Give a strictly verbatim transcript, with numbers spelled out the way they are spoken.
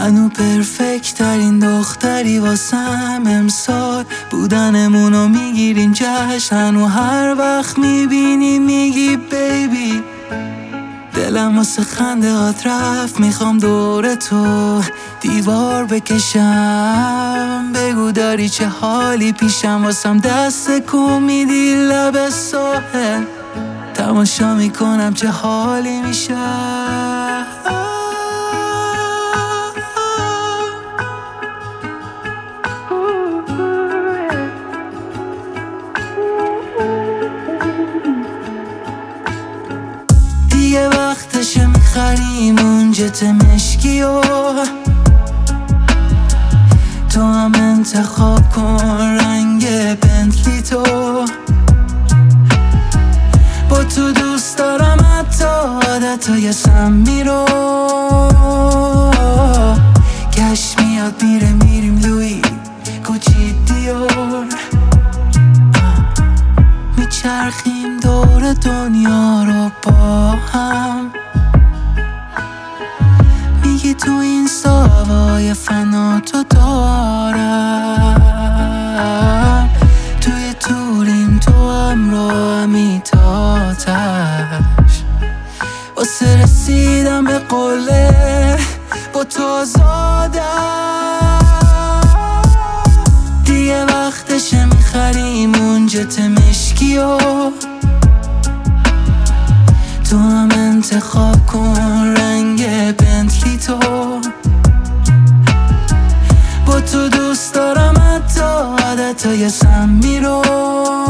منو پرفکت ترین دختری واسم امسال بودنمونو میگیریم جشن و هر وقت میبینی میگی بیبی. دلم واسه خنده هات رفت، میخوام دور تو دیوار بکشم. بگو داری چه حالی پیشم، واسم دست کن میدی لب ساحل. تماشا میکنم چه حالی میشه. دیگه وقتشه میخریم اون جت مشکی و تو هم انتخاب کن رنگ بنتلی تو. با تو دوست دارم حتی عادتهای سمی رو. گشت میاد میره میریم لوی کوچی دیور. میچرخیم دور دنیا رو با هم. میگی تو این ساوای فنا تو دارم. توی توریم تو همراهمی تا آتش. واسه رسیدم به قله با تو آزادم. دیگه وقتشه میخریم اون جت مشکی و تو هم انتخاب کن رنگ بنتلی تو. با تو دوست دارم حتی عادتهای سمی رو.